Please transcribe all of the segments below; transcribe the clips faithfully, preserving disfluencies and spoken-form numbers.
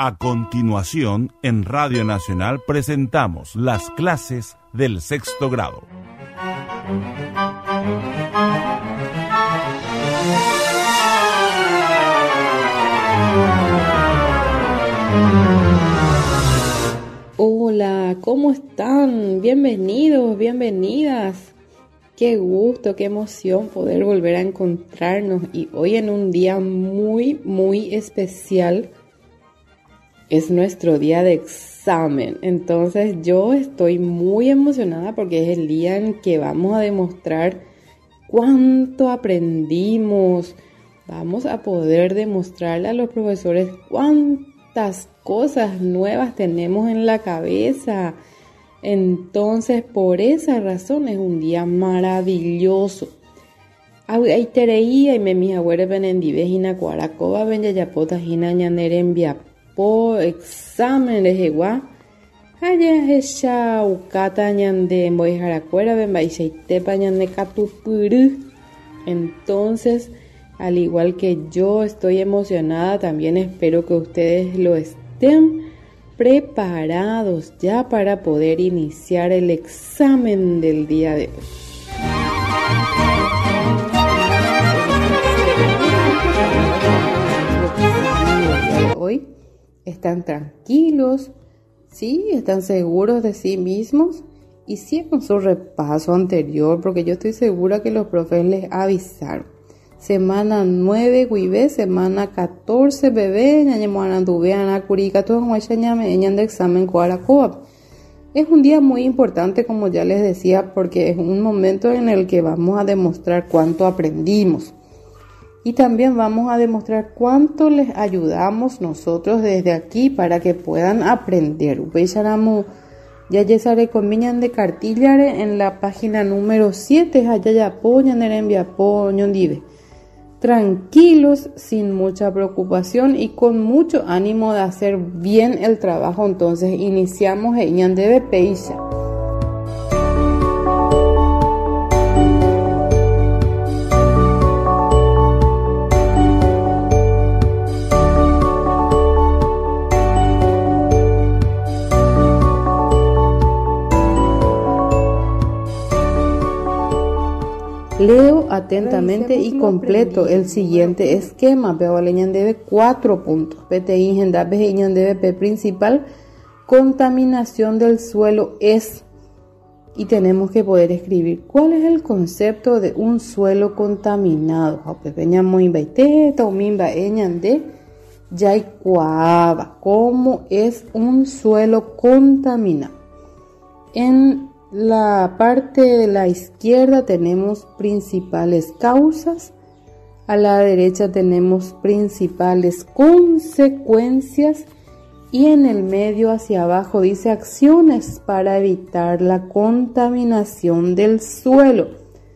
A continuación, en Radio Nacional presentamos las clases del sexto grado. Hola, ¿cómo están? Bienvenidos, bienvenidas. Qué gusto, qué emoción poder volver a encontrarnos y hoy en un día muy, muy especial. Es nuestro día de examen, entonces yo estoy muy emocionada porque es el día en que vamos a demostrar cuánto aprendimos. Vamos a poder demostrarle a los profesores cuántas cosas nuevas tenemos en la cabeza. Entonces, por esa razón es un día maravilloso. Ay, tereía y me mis abuelos ven en divejina cuaracoba ven yayapota jina ñanere envia. Po examen de jegua haya hecha ukata ñande mboy jaracuera ben baixaitepa ñande catupuru. Entonces, al igual que yo estoy emocionada, también espero que ustedes lo estén preparados ya para poder iniciar el examen del día de hoy. Hoy están tranquilos, ¿sí? Están seguros de sí mismos y hicieron su repaso anterior porque yo estoy segura que los profes les avisaron. Semana nueve, guibé, semana catorce, bebé, ñañemoananduveana, curica, todo guachañame, ñan de examen cuaracoa. Es un día muy importante, como ya les decía, porque es un momento en el que vamos a demostrar cuánto aprendimos. Y también vamos a demostrar cuánto les ayudamos nosotros desde aquí para que puedan aprender. Upecharamu ya yesare comiñan de cartillare en la página número siete, allá ya poñan enviapo ñondive. Tranquilos, sin mucha preocupación y con mucho ánimo de hacer bien el trabajo. Entonces iniciamos en ñandebe peisha. Leo atentamente y completo el siguiente esquema. Pero le debe cuatro puntos. P T I debe P principal. Contaminación del suelo es. Y tenemos que poder escribir cuál es el concepto de un suelo contaminado. ¿Cómo es un suelo contaminado? En la parte de la izquierda tenemos principales causas, a la derecha tenemos principales consecuencias y en el medio hacia abajo dice acciones para evitar la contaminación del suelo.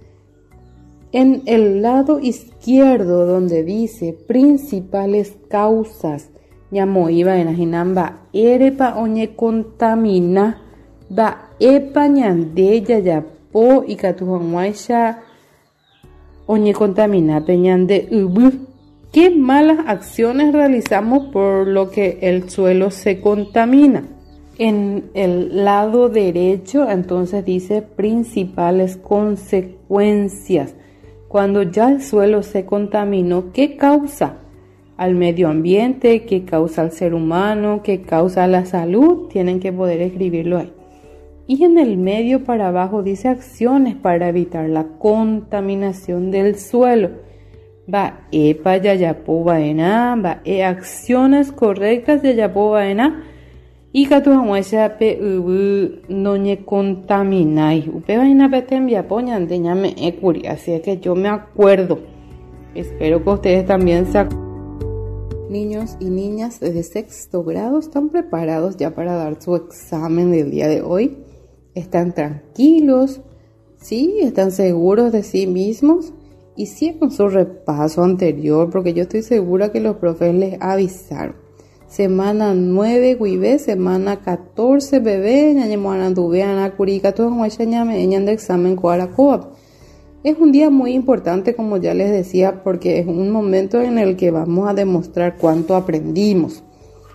En el lado izquierdo donde dice principales causas, ñamo iba en ajinamba erepa oñe contamina va epa ñande yayapo y katujanguaisha oñe contamina peñande ubu. ¿Qué malas acciones realizamos por lo que el suelo se contamina? En el lado derecho entonces dice principales consecuencias. Cuando ya el suelo se contaminó, ¿qué causa al medio ambiente? ¿Qué causa al ser humano? ¿Qué causa a la salud? Tienen que poder escribirlo ahí. Y en el medio para abajo dice acciones para evitar la contaminación del suelo. Va epa yayapo vaena, va e acciones correctas yayapo vaena. Y katujanguaisha pe ubu noñe contaminai. Upe vaina pe tembiapo ñande ñame ekuri. Así es que yo me acuerdo. Espero que ustedes también se acuerden. Niños y niñas de sexto grado están preparados ya para dar su examen del día de hoy. Están tranquilos, ¿sí? Están seguros de sí mismos. Hicieron su repaso anterior porque yo estoy segura que los profes les avisaron. Semana nueve, guibé, semana catorce, bebé, ñañemoananduveana, curica, todo guachañame, ñan de examen cuaracoa. Es un día muy importante, como ya les decía, porque es un momento en el que vamos a demostrar cuánto aprendimos.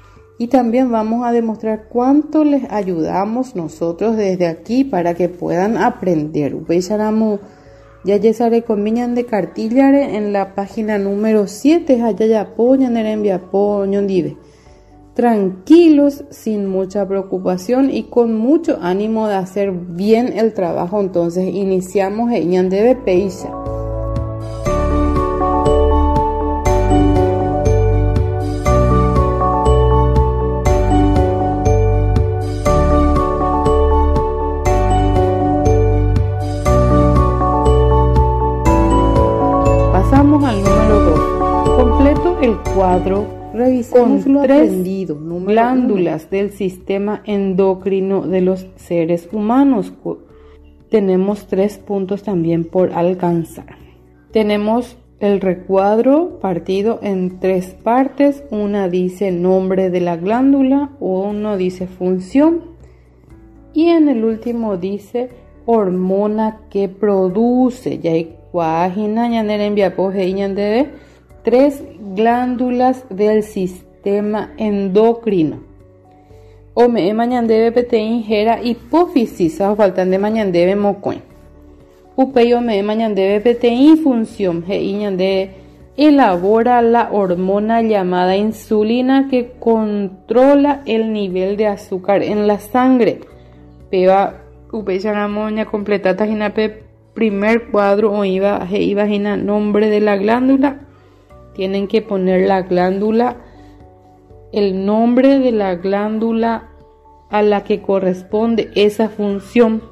Y también vamos a demostrar cuánto les ayudamos nosotros desde aquí para que puedan aprender. Ya ya sale comiñan de cartillare en la página número siete, allá ya apoyan en enviapo ñondive. Tranquilos, sin mucha preocupación y con mucho ánimo de hacer bien el trabajo. Entonces iniciamos en ñandebe peisha. Pasamos al número dos. Completo el cuadro. Revisamos con lo tres aprendido, glándulas uno. Del sistema endocrino de los seres humanos. Tenemos tres puntos también por alcanzar. Tenemos el recuadro partido en tres partes. Una dice nombre de la glándula, uno dice función y en el último dice hormona que produce. Ya hay cuágina, ñanera enviapoje y ñandebe. Tres glándulas del sistema endocrino. O me mañandebe petein gera hipófisis, o faltan de mañandebe mocoin. Upey o me mañandebe petein función, ge ñande elabora la hormona llamada insulina que controla el nivel de azúcar en la sangre. Peba upey chanamoña completata jinape primer cuadro o iba ge iba jina nombre de la glándula. Tienen que poner la glándula, el nombre de la glándula a la que corresponde esa función.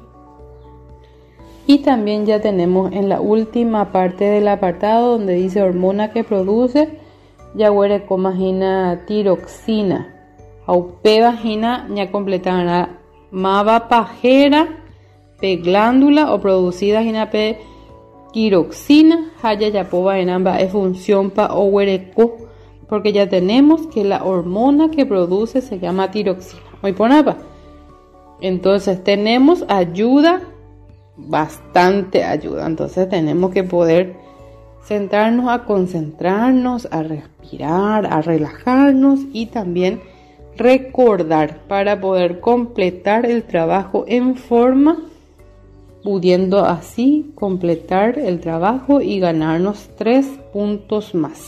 Y también ya tenemos en la última parte del apartado donde dice hormona que produce, ya huere comagina tiroxina. Aupe vagina ya completará mava pajera, pe glándula o producida gina pe tiroxina, haya yapoba en ambas es función pa o huereco, porque ya tenemos que la hormona que produce se llama tiroxina. Hoy ponapa. Entonces tenemos ayuda, bastante ayuda. Entonces tenemos que poder centrarnos a concentrarnos, a respirar, a relajarnos y también recordar para poder completar el trabajo en forma, pudiendo así completar el trabajo y ganarnos tres puntos más.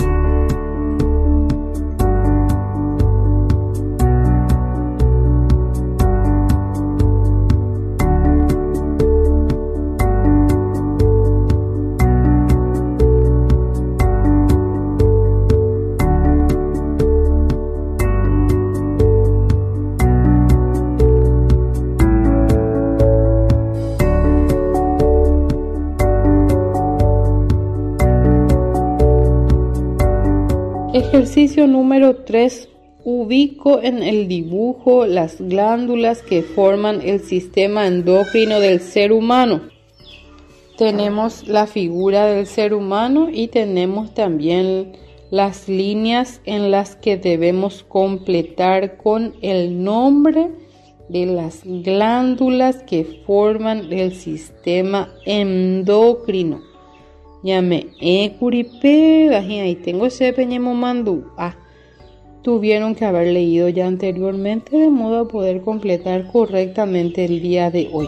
Ejercicio número tres. Ubico en el dibujo las glándulas que forman el sistema endocrino del ser humano. Tenemos la figura del ser humano y tenemos también las líneas en las que debemos completar con el nombre de las glándulas que forman el sistema endocrino. Llame e curipe, ahí tengo ese peñemo mandú. Ah, tuvieron que haber leído ya anteriormente de modo a poder completar correctamente el día de hoy.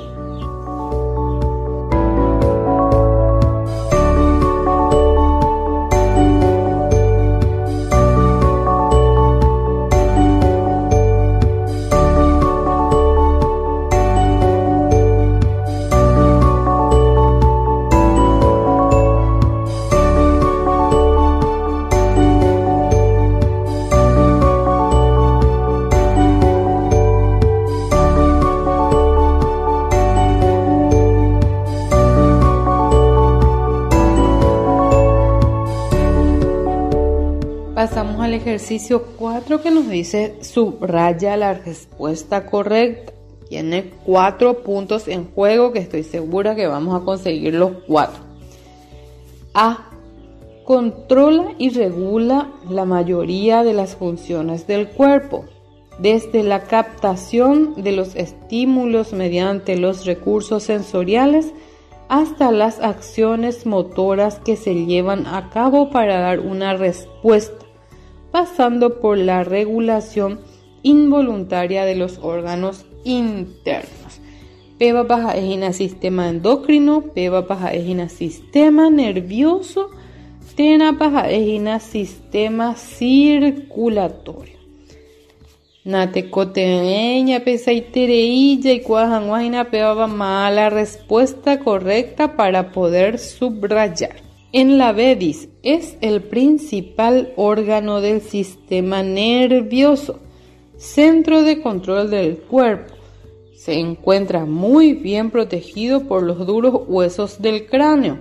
Pasamos al ejercicio cuatro que nos dice subraya la respuesta correcta. Tiene cuatro puntos en juego que estoy segura que vamos a conseguir los cuatro. A. Controla y regula la mayoría de las funciones del cuerpo, desde la captación de los estímulos mediante los recursos sensoriales hasta las acciones motoras que se llevan a cabo para dar una respuesta, pasando por la regulación involuntaria de los órganos internos. Peba paja ejina sistema endocrino, peba paja ejina sistema nervioso, tena paja ejina sistema circulatorio. Nate coteña pesa itereilla y cuajanguajina peba mala respuesta correcta para poder subrayar. En la bedis es el principal órgano del sistema nervioso, centro de control del cuerpo. Se encuentra muy bien protegido por los duros huesos del cráneo.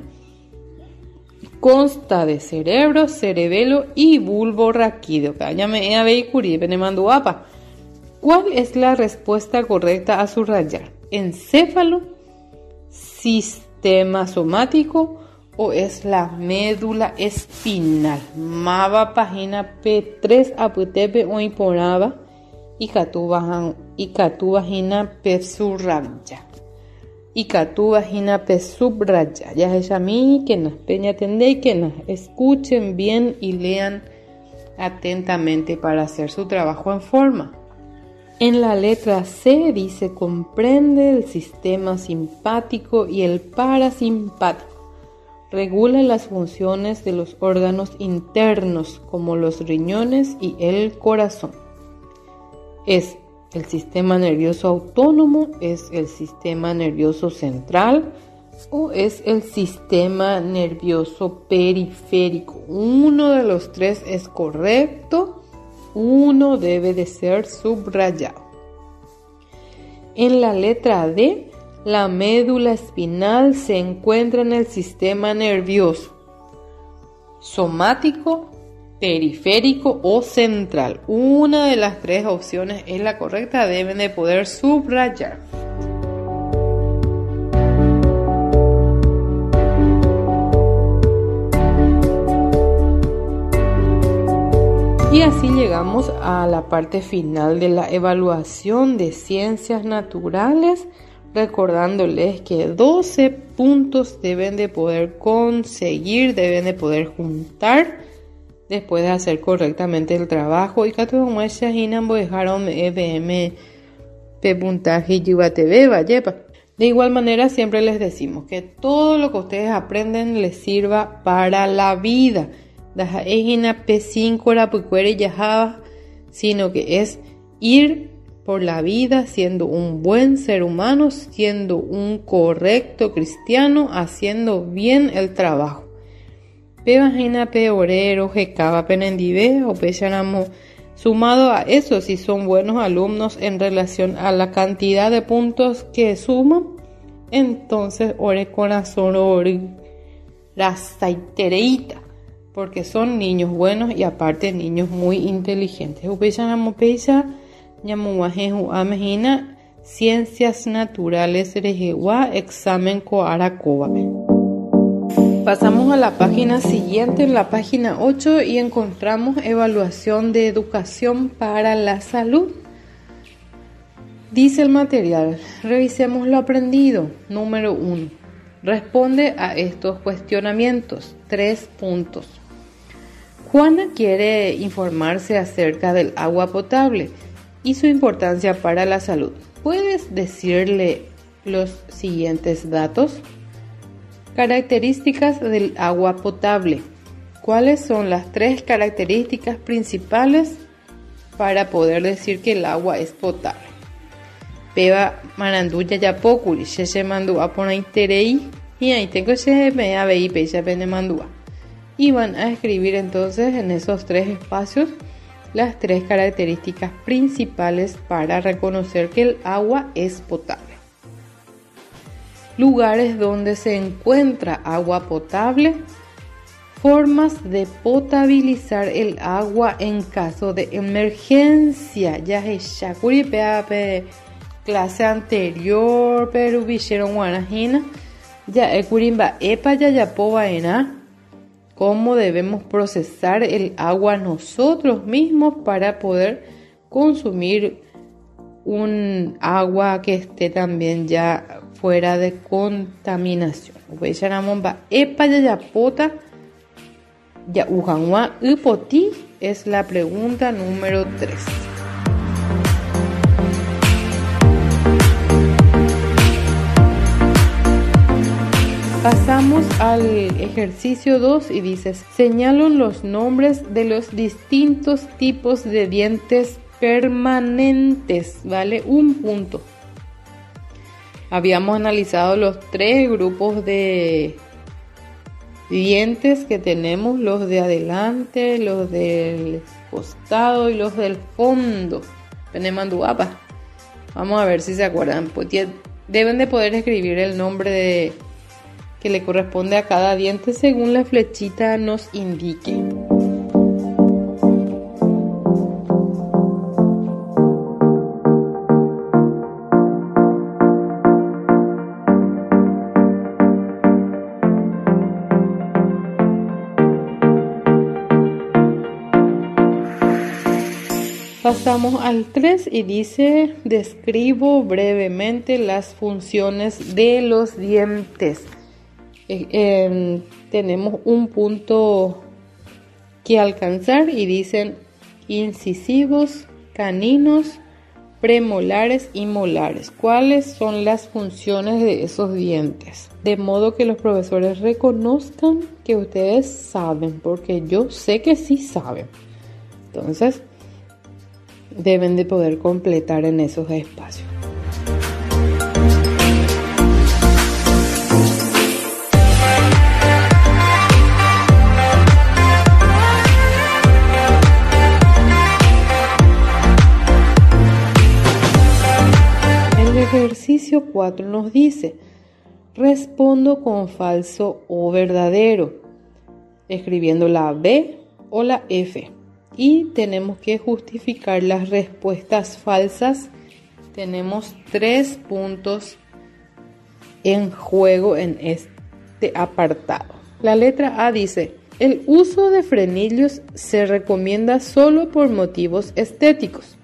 Consta de cerebro, cerebelo y bulbo raquídeo. ¿Cuál es la respuesta correcta a subrayar? ¿Encéfalo, sistema somático o es la médula espinal? Mava página P tres aputepe o imponaba y catu vagina P subraya. Y catu vagina P subraya. Ya es a mí que nos peña atender, que nos escuchen bien y lean atentamente para hacer su trabajo en forma. En la letra C dice comprende el sistema simpático y el parasimpático. Regula las funciones de los órganos internos como los riñones y el corazón. Es el sistema nervioso autónomo, es el sistema nervioso central o es el sistema nervioso periférico. Uno de los tres es correcto. Uno debe de ser subrayado. En la letra D, la médula espinal se encuentra en el sistema nervioso somático, periférico o central. Una de las tres opciones es la correcta, deben de poder subrayar. Y así llegamos a la parte final de la evaluación de ciencias naturales, recordándoles que doce puntos deben de poder conseguir, deben de poder juntar después de hacer correctamente el trabajo. Y que todos muestras inambo dejaron E B M P puntaje y vaya. De igual manera siempre les decimos que todo lo que ustedes aprenden les sirva para la vida. P cinco sino que es ir por la vida siendo un buen ser humano, siendo un correcto cristiano, haciendo bien el trabajo. Pebajina pe orero, jecaba penendive o pechanamo. Sumado a eso, si son buenos alumnos en relación a la cantidad de puntos que suman, entonces ore corazón ore rasaitereita, porque son niños buenos y aparte niños muy inteligentes. Upechanamo pecha ñamuajeju amejina ciencias naturales rejewa examen coaracoba. Pasamos a la página siguiente, en la página ocho, y encontramos evaluación de educación para la salud. Dice el material, revisemos lo aprendido. Número uno. Responde a estos cuestionamientos. Tres puntos. Juana quiere informarse acerca del agua potable y su importancia para la salud. ¿Puedes decirle los siguientes datos? Características del agua potable. ¿Cuáles son las tres características principales para poder decir que el agua es potable? Peba maranduya ya pokuri, se mandó a poner terei y ahí tengo se me a ver pecha pende mandúa. Y van a escribir entonces en esos tres espacios las tres características principales para reconocer que el agua es potable. Lugares donde se encuentra agua potable. Formas de potabilizar el agua en caso de emergencia. Ya es Shakuri Peape clase anterior, pero vieron guanajina. Ya es Kurimba Epa ya ya povaena. Cómo debemos procesar el agua nosotros mismos para poder consumir un agua que esté también ya fuera de contaminación. Epa ya ya pota ya ujanwa upoti es la pregunta número tres. Pasamos al ejercicio dos y dice, señalo los nombres de los distintos tipos de dientes permanentes, ¿vale? Un punto. Habíamos analizado los tres grupos de dientes que tenemos, los de adelante, los del costado y los del fondo. Penemanduapa. Vamos a ver si se acuerdan. Pues deben de poder escribir el nombre de que le corresponde a cada diente según la flechita nos indique. Pasamos al tres y dice, describo brevemente las funciones de los dientes. Eh, eh, tenemos un punto que alcanzar y dicen incisivos, caninos, premolares y molares. ¿Cuáles son las funciones de esos dientes? De modo que los profesores reconozcan que ustedes saben, porque yo sé que sí saben. Entonces, deben de poder completar en esos espacios. El ejercicio cuatro nos dice, respondo con falso o verdadero, escribiendo la B o la F. Y tenemos que justificar las respuestas falsas. Tenemos tres puntos en juego en este apartado. La letra A dice, el uso de frenillos se recomienda solo por motivos estéticos.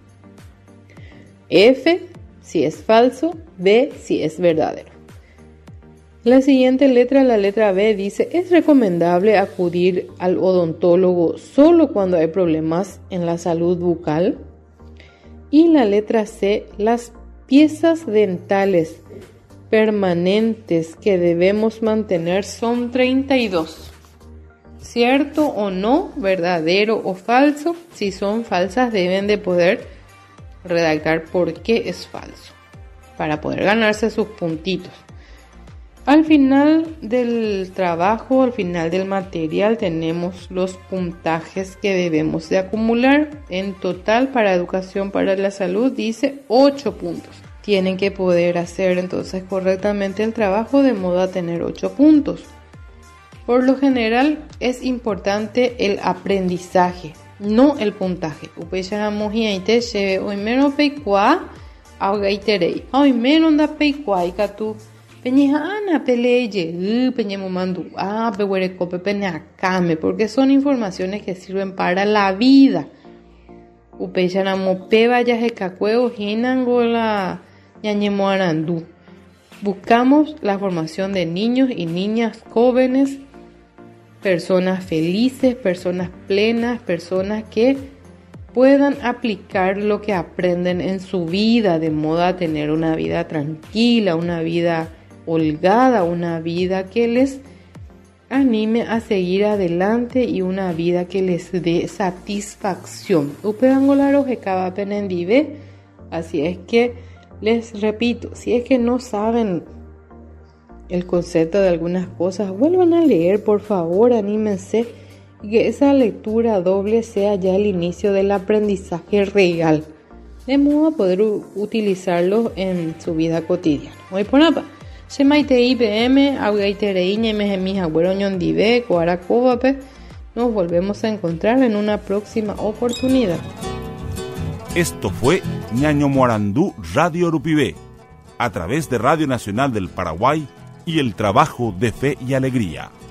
F, si es falso. B, si es verdadero. La siguiente letra, la letra B, dice, es recomendable acudir al odontólogo solo cuando hay problemas en la salud bucal. Y la letra C, las piezas dentales permanentes que debemos mantener son treinta y dos. ¿Cierto o no? ¿Verdadero o falso? Si son falsas deben de poder redactar por qué es falso, para poder ganarse sus puntitos. Al final del trabajo, al final del material, tenemos los puntajes que debemos de acumular. En total, para Educación para la Salud, dice ocho puntos. Tienen que poder hacer entonces correctamente el trabajo de modo a tener ocho puntos. Por lo general, es importante el aprendizaje, no el puntaje. Upechamos y aite lleve hoy menos peicua, auga iterei. Hoy menos da peicua y catu. Peñejana peleye, peñemo mandu, ah, pehuerecope peñacame, porque son informaciones que sirven para la vida. Upechanamo pebaya jecacueo, jinangola, ñañemo arandú. Buscamos la formación de niños y niñas jóvenes, personas felices, personas plenas, personas que puedan aplicar lo que aprenden en su vida, de modo a tener una vida tranquila, una vida holgada, una vida que les anime a seguir adelante y una vida que les dé satisfacción. Así es que les repito, si es que no saben el concepto de algunas cosas, vuelvan a leer, por favor, anímense, y que esa lectura doble sea ya el inicio del aprendizaje real, de modo a poder utilizarlo en su vida cotidiana. Hoy por nada. Nos volvemos a encontrar en una próxima oportunidad. Esto fue Ñaño Morandú Radio Urupibé, a través de Radio Nacional del Paraguay y el trabajo de Fe y Alegría.